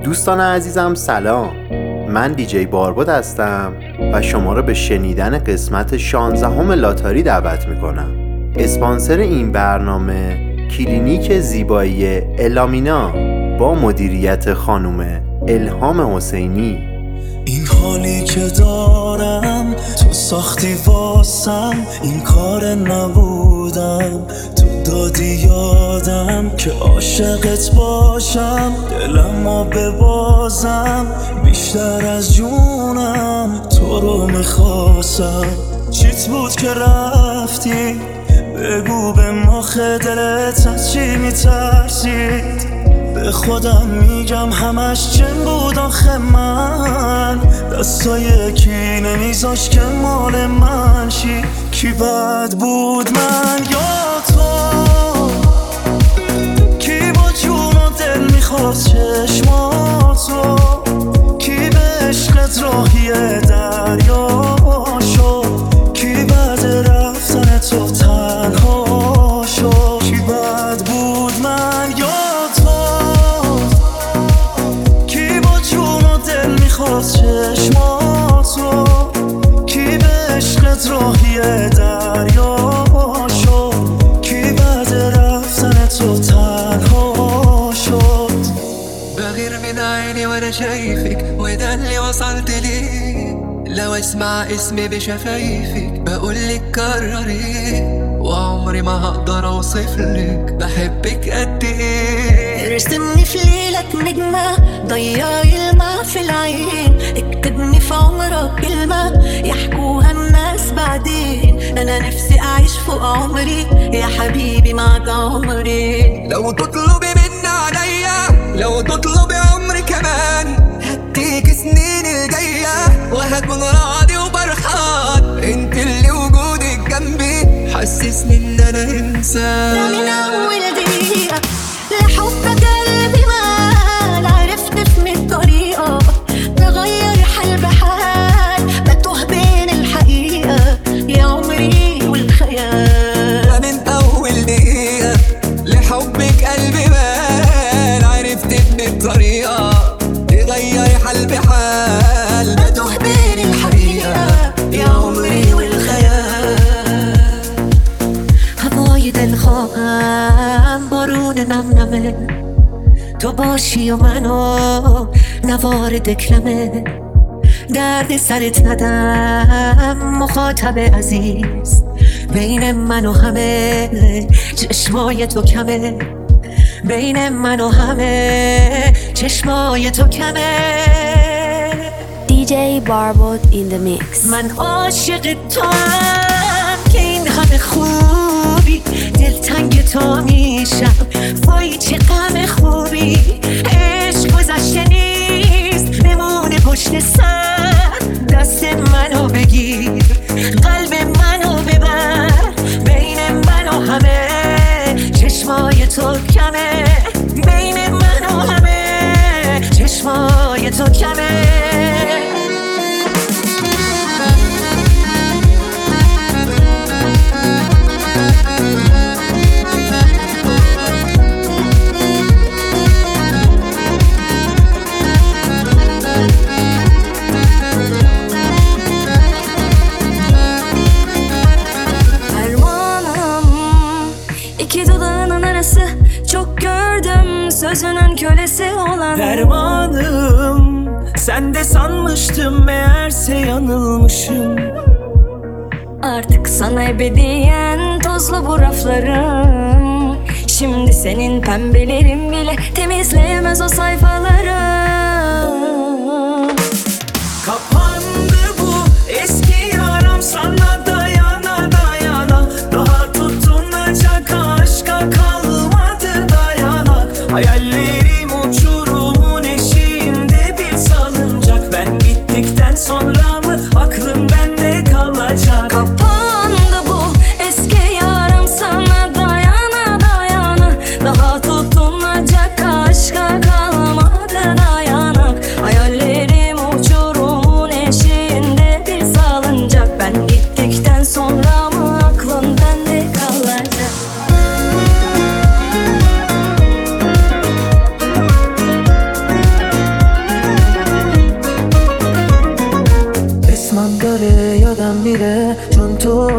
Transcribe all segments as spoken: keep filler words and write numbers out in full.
دوستان عزیزم سلام، من دیجی باربد هستم و شما را به شنیدن قسمت شانزدهم لاتاری دعوت میکنم. اسپانسر این برنامه کلینیک زیبایی الامینا با مدیریت خانم الهام حسینی. این حالی که دارم تو ساختی واسم، این کار نبودم تو دادی یادم که عاشقت باشم، دلمو ببازم بیشتر از جونم، تو رو میخواستم. چیت بود که رفتی؟ بگو به مخ دلت از چی میترسید؟ به خودم میگم همش چن بود آخه من، دستای کی نمیذاش که مال من شی. کی بد بود من یا تو؟ کی با جون و دل میخواست چشماتو؟ کی به عشقت راهی دریا شد؟ کی بعد رفتن تو تنها شد؟ کی بد بود من یا چشماتو؟ کی به عشقت راهی دریا شد؟ کی بعد رفتن تو تنها شد؟ بغير من عيني وانا شايفك، وده اللي وصلت ليه. لو اسمع اسمي بشفايفك بقولك كرري، وعمري ما هقدر اوصفلك بحبك قد ايه. ارسمني في ليلك نجمة، ضيعي الماء في العين، اكتبني في عمرك كلمة يحكوها الناس بعدين. انا نفسي اعيش فوق عمري يا حبيبي معك عمري. لو تطلبي مني عليا، لو تطلبي عمري كمان، هديك سنين الجاية وهكون راضي وبرحان. انت اللي وجودك جنبي حسسني ان انا انسان. من اول دقيقة لحبك قلبي مال، عرفت في مية طريقة تغير حال بحال، بتوه بين الحقيقة يا عمري والخيال. من اول دقيقة لحبك قلبي مال، عرفت في مية طريقة تغير حال بحال، بتوه بين الحقيقة يا عمري والخيال. هوای دلخواهم بارون نم نمه، تو باشی و منو نوار دکلمه. درد سرت ندم مخاطب عزیز، بین من و همه چشمای تو کمه. بین من و همه چشمای تو کمه. دیجی باربد in the mix. من عاشق تو هم که این همه خوبی، دلتنگ تو میشم وای چه غم خوبی. عشق گذشته نیست بمونه پشت سر، دست منو بگیر قلب منو ببر. بین من و همه چشمای تو کمه، بین من و همه چشمای تو کمه. Sözünün kölesi olan dermanım, sen de sanmıştım meğerse yanılmışım. Artık sana ebediyen tozlu bu raflarım. Şimdi senin pembelerin bile temizleyemez o sayfaları. Kapandı bu eski yaram, sana dayana dayana, daha tutunacak aşka kalmadı dayanak. Hayallerim uçurumun eşiğinde bir salıncak, ben gittikten sonra mı aklım bende kalacak? Kapandı bu eski yaram, sana dayana dayana, daha tutunacak aşka kalmadı dayanak.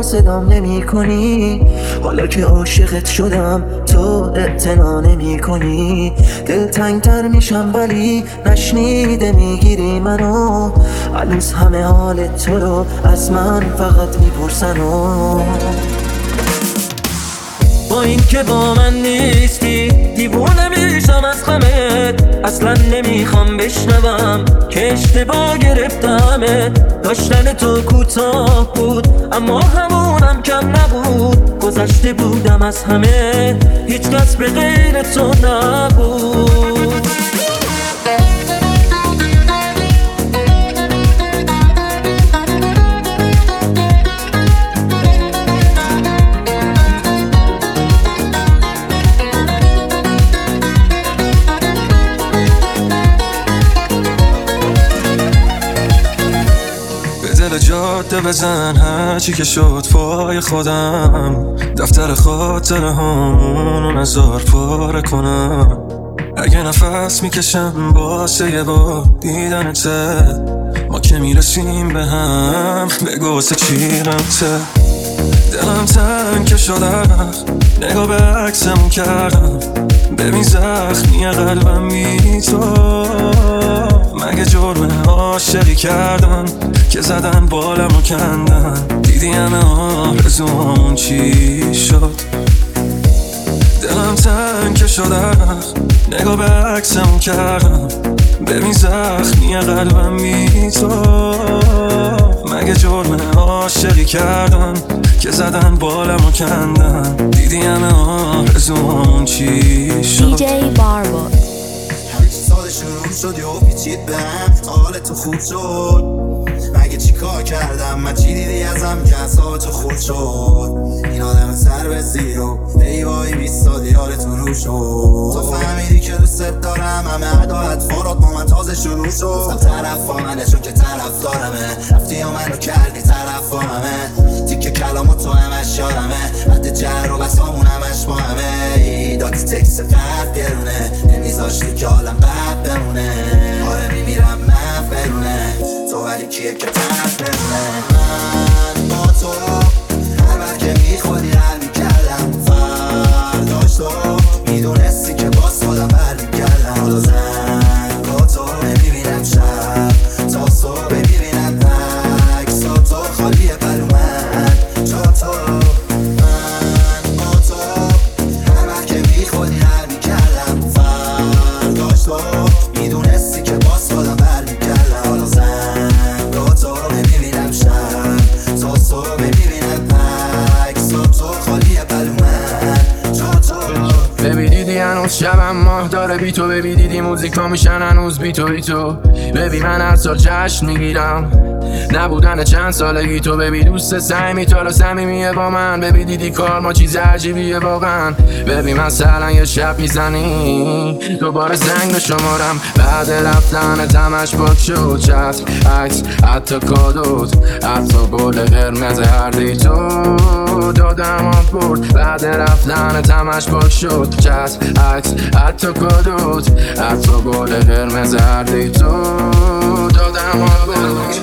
صدام نمی کنی. حالا که عاشقت شدم تو اعتنا نمی کنی. دلتنگ تر میشم ولی نشنیده میگیری منو. هنوز همه حال تو رو از من فقط میپرسن و با این که با من نیستی دیوونه میشم از غمت. اصلا نمیخوام بشنوم که اشتباه گرفتمه. داشتن تو کوتاه بود اما همونم کم نبود. گذشته بودم از همه هیچ کس به غیر تو نبود. جاده بزن هرچی که شد پای خودم. دفتر خاطره همونو نزار پاره کنم. اگه نفس میکشم واسه یه بار دیدنته. ما که میرسیم به هم بگو سه چیرمته. دلم تنگ شده نگاه به عکسمون کردم. ببین زخمی قلبم بی تو. مگه جرم عاشقی کردن که زدن بالمو کندن. دیدی همه آرزومون چی شد. دلم تنگ شده نگاه به عکسمون کردم. ببین زخمی قلبم بی تو. مگه جرم عاشقی کردن که زدن بالمو کندن. دیدی همه آرزومون چی شد. دیجی باربو همه چی ساده شروع شد یا پیچید به هم. حال تو خوب شد مگه چی کار کردم من؟ چی دیدی ازم که اصاب تو خود شد؟ این آدم سر به زیر و ایوایی بیستادی یارتون رو شد. تو فهمیدی که دوست دارم همه عدا اطفارات با من تازه شروع شد. گفتم طرف منه چون که طرف دارمه. رفتی و منو کردی طرف همه. تیکه کلامو تو همش یادمه. حد جر و بسامون همش با همه. دادی تکس قرد گرونه نمیذاشتی که حالم بد بمونه. آره میمیرم من برونه تو ولی کیه که طرف بمونه. من با تو هر وقت که میخوادی حل میکردم. فرداش تو میدونستی که باز خودم بر میکردم. حالا زنگ با تو نمیبینم شب تا صبح میبینم عکس تو خالیه برو من جا تو. من با تو هر وقت که میخوادی حل میکردم. فرداش تو میدونستی که باز خودم بر میکردم. حالا زنگ با تو نمیبینم شب تا صبح میبینم عکس تو خالیه برو من جا تو. ببی دیدی هنوز شبم ماه داره بی تو. ببی دیدی موزیکا میشن هنوز بی تو بی تو. ببی من هر سال جشن میگیرم نبودن چند سالگی تو. ببی دوست سعی تو صمیمیه با من. ببی دیدی کار ما چیز عجیبیه واقعا. ببی مثلا یه شب میزنی دوباره زنگ به شمارم. بعد رفتن تمش پاک شد چت عکس حتی کادوت حتی گل قرمز هر دی تو دادم آف برد. بعد رفتن تمش پاک شد چت عکس حتی کادوت حتی گل قرمز هر دی تو دادم آف برد.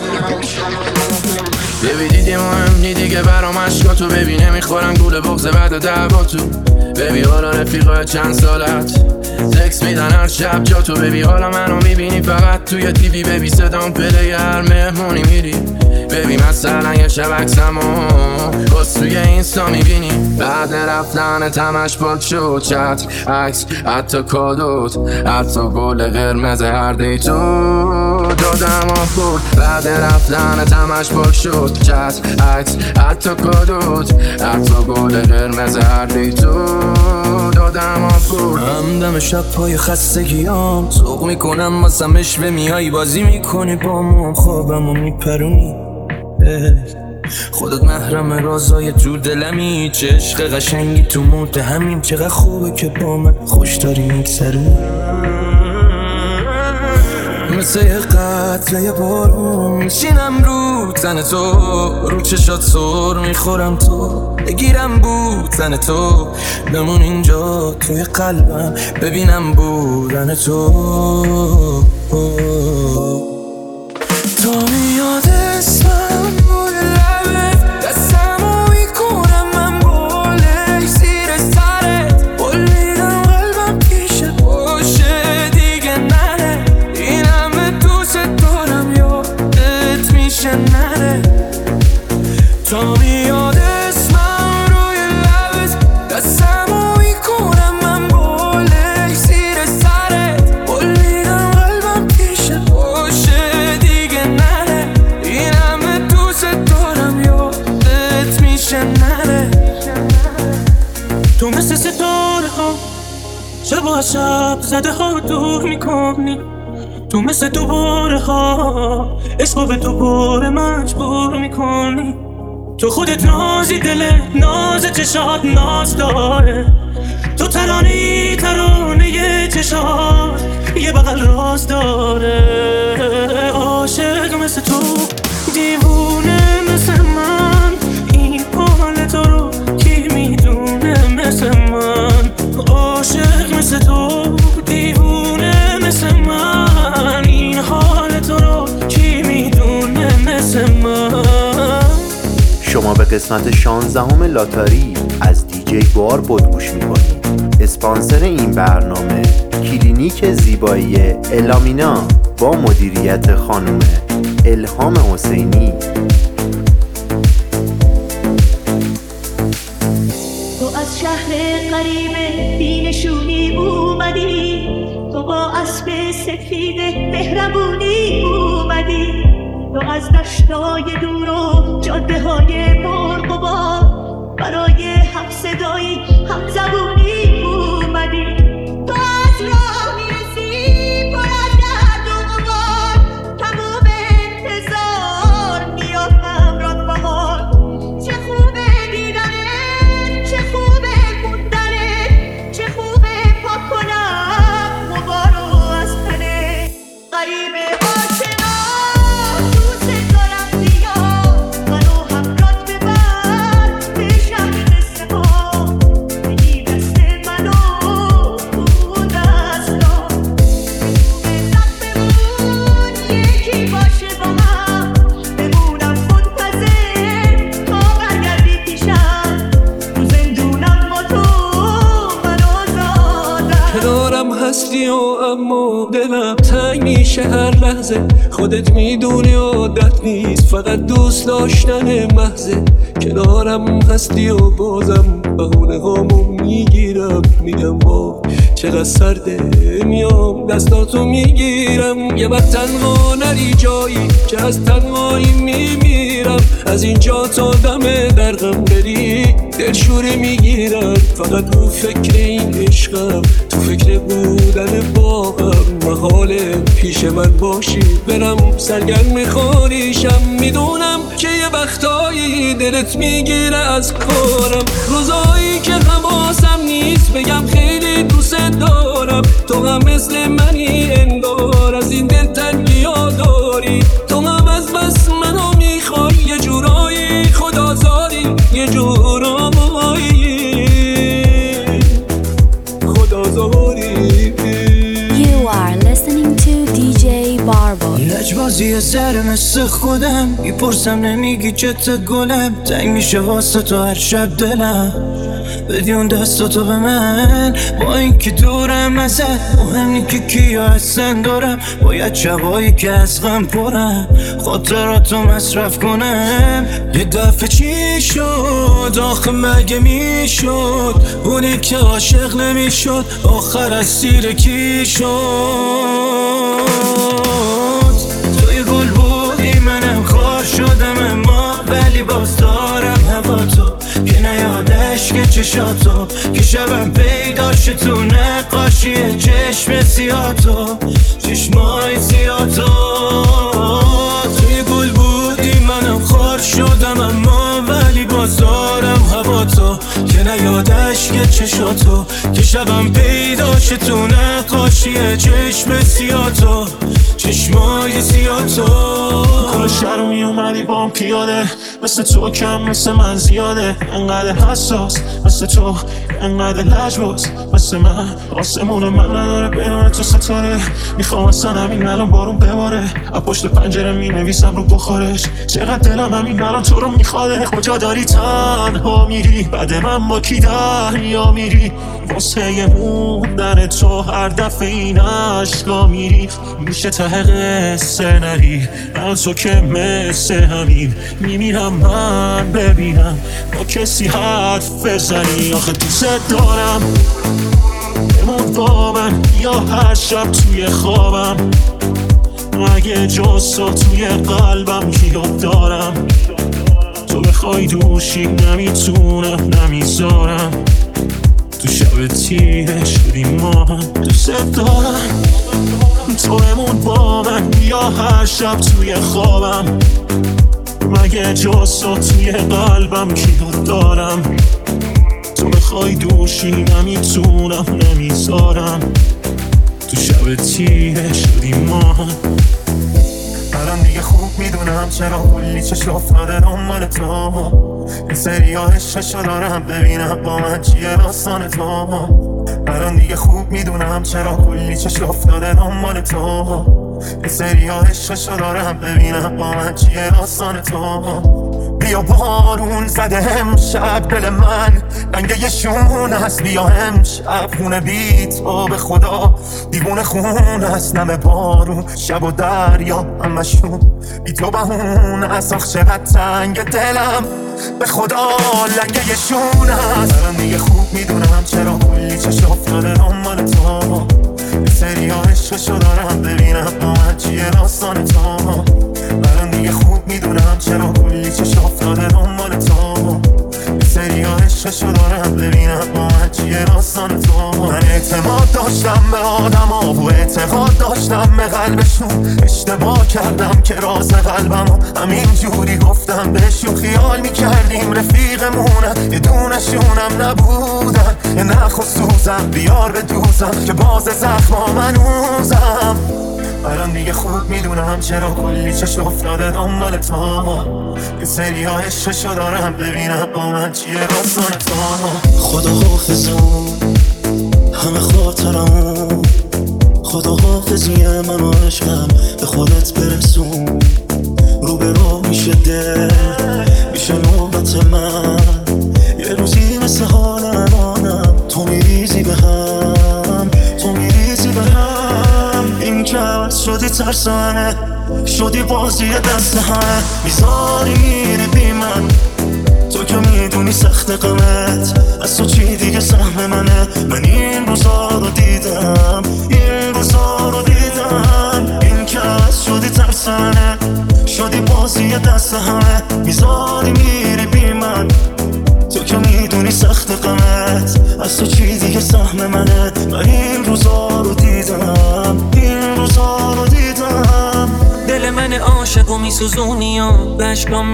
ببی دیدی مهم نیدی که برام عشقا تو. ببی نمیخورم گول بغض بعد دعوا تو. ببی حالا رفیقای چند سالت تکس میدن هر شب جا تو. ببی حالا منو میبینی فقط توی تیوی. ببی صدام پلی هر مهمونی میری. ببی مثلا یه شب عکسمو باز توی اینستا میبینی. بعد رفتن تمش پاک شد چت عکس حتی کادوت حتی گل قرمز هر دی تو دادم آف برد. بعد رفتن تمش پاک شد چت عکس حتی کادوت حتی گل قرمز هر دی تو دادم آف برد. همدم شب پای خستگیام سوق میکنم واسه مشوه میای بازی میکنی با مام خوابمو میپرونی. خودت محرم رازای تو دلمی. چه عشق قشنگی تو موت همین. چقدر خوبه که با من خوش داری میگذرونی. مثل یه قطره یه بارون میشینم رو تن تو. رو چشات سر میخورم تو. بگیرم بود تن تو. بمون اینجا توی قلبم ببینم بودن تو. تو میاد اسمم روی لبت دستمو از شب زده ها دور میکنی، تو مثل دوباره ها عشقو به دوباره مجبور میکنی. تو خودت نازی، دل ناز چشات ناز داره، تو ترانه ترانه یه چشات یه بغل راز داره. عاشق مثل تو، دیوونه مثل من، این حال تو رو کی میدونه مثل من. عاشق مثل تو، دیوونه مثل من، این حال تو رو کی میدونه مثل من. شما به قسمت شانزدهم لاتاری از دیجی باربد گوش میکنید. اسپانسر این برنامه کلینیک زیبایی الامینا با مدیریت خانم الهام حسینی. تو از شهر غریب بینشونی اومدی، تو با اسب سفید مهربونی اومدی، تو از دشتای دور و جاده های برق و باد برای هم صدایی هم زبونی اومدی. تو از راه میرسی پر از درد و غبار، تموم انتظار میاد همراه بهار. چه خوبه دیدنت، چه خوبه موندنت، چه خوبه پاک کنم غبارو از تنت. غریبه آشنا دوست دارم بیا، منو همراهت ببر به شهر قصه ها. بگی دست منو تو دستا، لذت بمون یکی باشه با هم، بمونم منتظر تا برگردی پیشم. تو زندونم با تو من آزادم. کنارم هستی و اما دلم تنگ میشه هر لحظه، خودت میدونی عادت نیست فقط دوست داشتن محضه. کنارم هستی و بازم بهونه هامو میگیرم، میگم وا چقدر سرده، میام دستاتو میگیرم. یه وقت تنها نری جایی که از تنهایی میمیرم، از اینجا تا دم در غم بری دلشوره میگیرم. فقط رو فکر این عشقم، تو فکر بودن باهم، محاله پیش من باشی برم سرگرم خاریشم. میدونم که یه وقتایی دلت میگیره از کارم، روزایی که حواسم نیست بگم خیلی دوست دارم. تو هم مثل منی انگار از این دل تنگی ها داری، تو هم از بس منو میخوای یه جورایی خدازاری، یه جورایی خدازاری. You are listening to دی جی Barbo. لجبازی سر مثل خودم، میپرسم نمیگی چته گلم، تنگ میشه واسه تو هر شب دلم. بدی اون دستاتو به من، با این که دورم ازت، مهم نی که کیا هستن دارم. باید شبایی که از غم پرم خاطراتو مصرف کنم. یه دفعه چی شد آخه مگه میشد، اونی که عاشق نمیشد آخر از سیر کی شد. توی گل بودی منم خار شدم، اما ولی باز دارم هوا تو که نیادش که چشاتو، که شبم پیداشه تو نقاشی چشم سیاتو، چشمای سیاتو. توی گل بودی منم خار شدم، اما ولی باز دارم هوا تو که نیادش که چشاتو، که شبم پیداشه تو نقاشی چشم سیاتو، چشمای سیاتو. کل شهر رو میومدی با هم پیاده، مثل تو کم مثل من زیاده. انقدر حساس مثل تو، انقدر لجباز مثل من. آسمون من نداره بینونه تو ستاره، میخوام اصلا همین الان بارون بباره. از پشت پنجره مینویسم رو بخارش، چقدر دلم همین الان تو رو میخواده. کجا داری تنها میری، بعد من با کی دریا میری، واسه موندن تو هر دفعه این عشقا میری. میشه ته قصه نری، من تو که مثل همین میمیرم من ببینم با کسی حرف بزنی. آخه دوست دارم بمون با من، یا هر شب توی خوابم اگه جز تو توی قلبم یاد دارم. تو بخوای دوشی نمیتونم نمیذارم، تو شب تیره شدیم ما هم. دوست دارم تو بمون با من، بیا هر شب توی خوابم، مگه جز تو توی قلبم کیو دارم. تو بخوای دوشی نمیتونم نمیذارم. تو شب تیره شدیم ما هم. الان دیگه خوب میدونم چرا کلی چشم افتاده دنبال تو. این سری ها عشقشو دارم ببینم با من چیه داستان تو. الان دیگه خوب میدونم چرا کلی چشم افتاده دنبال تو. این سری ها عشقشو دارم ببینم با من چیه داستان تو. بیا بارون زده امشب دل من رنگ یه شون هست. بیا امشب خونه بی تو به خدا دیوونه خون هست. نم بارون شب و دریا همشون بی تو بهون هست. آخ چقدر تنگ دلم به خدا لنگ یه شون هست. الان دیگه خوب میدونم چرا کلی چشم افتاده دنبال تو. یه سری ها عشقشو دارم ببینم با من چیه داستان تو. الان دیگه خوب میدونم چرا کلی چشم افتاده دنبال تو. یه سری ها عشقشو دارم ببینم با من چیه داستان تو. من اعتماد داشتم به آدم ها و اعتقاد داشتم به قلبشون. اشتباه کردم که راز قلبم همین جوری گفتم بهشون. خیال میکردیم رفیقمونن یه دونشونم نبودن. یه نخ و سوزم بیار به دوزم که باز زخما منوزم. الان دیگه خوب میدونم چرا کلی چشم افتاده دنبال تو. یه سری ها عشقشو دارم ببینم با من چیه داستان تو. خدا حافظم همه خاطرمون. خدا حافظی من و عشقم به خودت برسون. رو به رو میشه دل میشه نوبت من. یه روزی مثل حال الانم تو میریزی به هم. تو میریزی به هم. این که عوض شدی ترسانه شدی بازی دست همه. میذاری میری بی من تو که میدونی سخت قمت از تو چی دیگه سهم منه. من این روزا رو دیدم این روزا رو دیدم. این که عوض شدی ترسانه شدی بازی دست همه. میذاری میری بی من تو که میدونی سخت قمت از تو چی دیگه سهم منه. من این روزا رو دیدم این روزا رو دیدم. دل من عاشق و میسوزونی و بشکام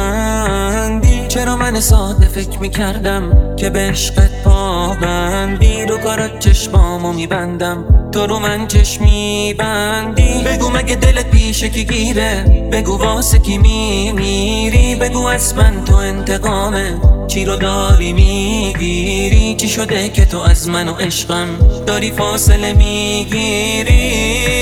میخندی. چرا من ساده فکر میکردم که به عشقت پابندی. رو کارات چشمامو میبندم تو رو من چشم میبندی. بگو مگه دلت پیشه کی گیره. بگو واسه کی میمیری. بگو از من تو انتقامه چی رو داری میگیری. چی شده که تو از من و عشقم داری فاصله میگیری.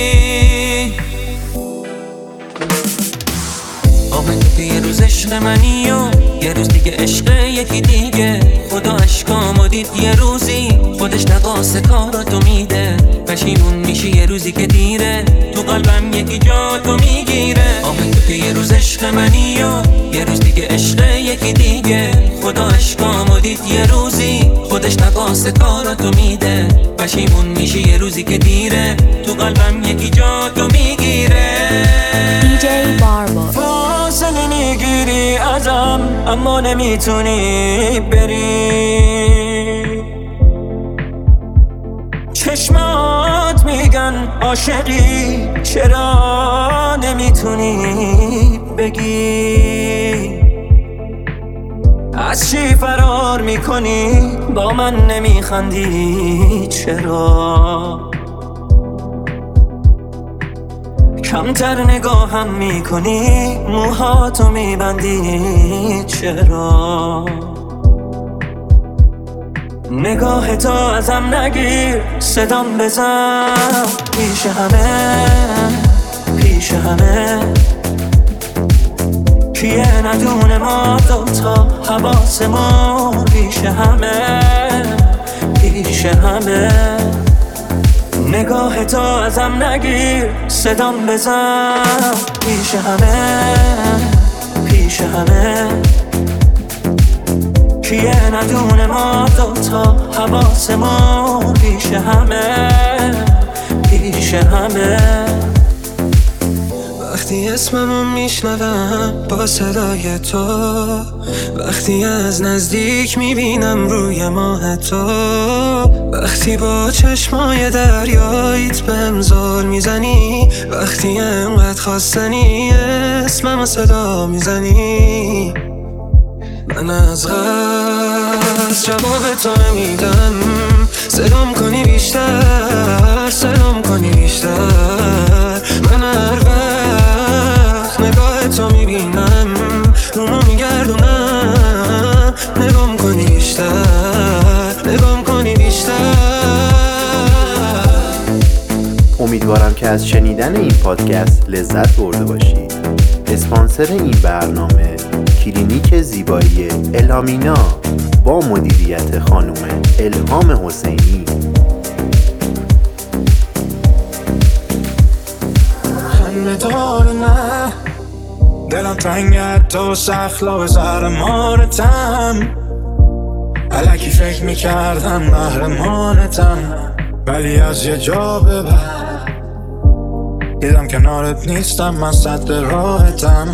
آمد که یه روز عشق منی و یه روز دیگه عشق یکی دیگه. خدا عشقامو دید یه روزی خودش نقاس کاراتو میده. پشیمون میشی یه روزی که دیره تو قلبم یکی جا تو میگیره. آمد که یه روز عشق منی و یه روز دیگه عشق یکی دیگه. خدا عشقامو دید یه روزی خودش نقاس کاراتو میده. پشیمون میشی یه روزی که دیره تو قلبم یکی جا تو میگیره. دیجی باربو فاصله میگیری ازم اما نمیتونی بری. چشمات میگن عاشقی چرا نمیتونی بگی. از چی فرار میکنی با من نمیخندی چرا. کمتر نگاهم میکنی موهاتو میبندی چرا. نگاه تو ازم نگیر صدام بزن پیش همه پیش همه. کیه ندونه ما دوتا حواسمون پیش همه پیش همه. نگاه تو ازم نگیر صدام بزن پیش همه پیش همه. کیه ندونه ما دوتا حواسمون پیش همه پیش همه. وقتی اسممو میشنوم با صدای تو، وقتی از نزدیک میبینم روی ماه تو، وقتی با چشمای دریاییت بهم زل میزنی، وقتی انقدر خواستنی اسممو صدا میزنی، من از غصب جواب تو میدم، سلام کنی بیشتر، سلام کنی بیشتر، من هر وقت نگاه تو میبینم رومو میگردونم، نگام کنی بیشتر، نگام کنی بیشتر. امیدوارم که از شنیدن این پادکست لذت برده باشید. اسپانسر این برنامه کلینیک زیبایی الامینا با مدیریت خانم الهام حسینی. خنده داره نه دلم تنگت تو سخلا به زهر مارتم، الکی فکر میکردم محرمانتم، ولی از یه جا به بعد دیدم کنارت نیستم، من صد راحتم.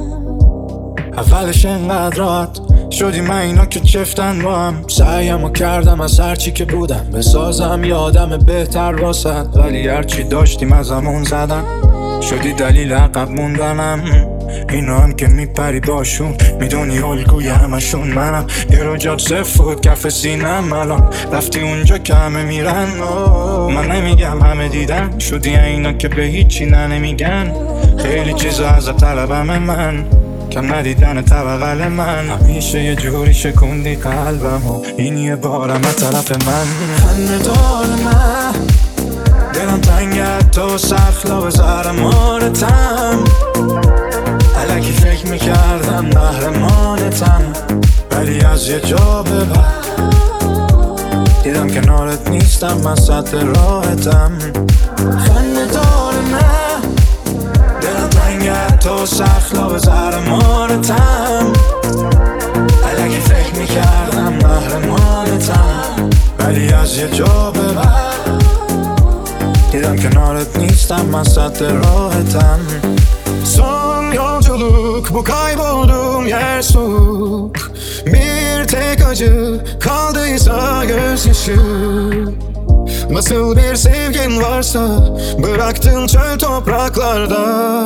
اولش انقدر راحت شدی من اینا که چفتن با هم، سعیمو کردم از هرچی که بودم بسازم یادم بهتر واسد، ولی هرچی داشتیم از همون زدم، شدی دلیل عقب موندنم. اینا هم که میپری باشون میدونی الگوی همشون منم، یه رو جاد سفود کف سینم، الان رفتی اونجا که همه میرن. من نمیگم همه دیدن، شدی اینا که به هیچی نه نمیگن، خیلی چیزا از طلبم من، کم ندیدن طبقل من، همیشه یه جوری شکوندی قلبم و این یه بارم از طرف من. خنده داره من دلم تنگت تو سخلا به زهر مارتم، الکی فکر میکردم محرمانتم، ولی از یه جا به بعد دیدم کنارت نیستم، من صد راحتم. خنده داره من دلم تنگت تو سخلا به زهر مارتم، الکی فکر میکردم محرمانتم، ولی از یه جا به بعد دیدم کنارت نیستم، ben satırrohetem. Son yolculuk bu kaybolduğum yer soğuk, bir tek acı kaldıysa gözyaşı. Nasıl bir sevgin varsa bıraktın çöl topraklarda.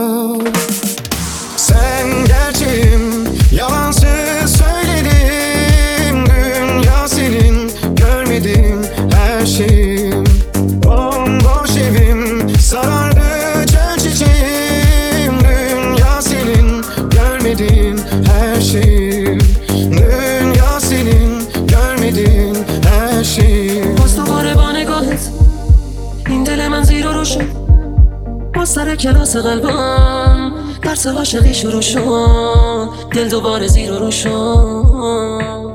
Sen gerçeğim, yalansız söyledim. Dünya senin, görmedim her şeyim. Bomboş evim, sarardı çöl çiçeğim. Dünya senin, görmedin her şeyim. Dünya senin, görmedin her şeyim. باز دوباره با نگاهت این دل من زیر و رو شد، باز سر کلاس قلبم درس عاشقی شروع شد، دل دوباره زیر و رو شد.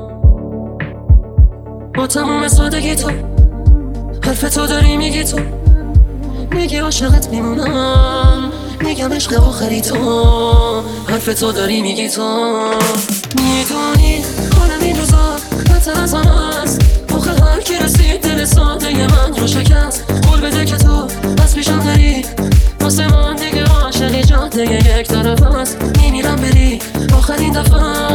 با تموم سادگی تو حرف تو داری میگی، تو میگی عاشقت میمونم، میگم عشق آخری تو، حرف تو داری میگی، تو میدونی حالم این روزا بدتر از آن است. آخه هر کی رسید دل ساده من رو شکست، قول بده که تو از پیشم داری، واسه من دیگه عاشقی جاده یک طرف است. میمیرم بری آخرین دفعه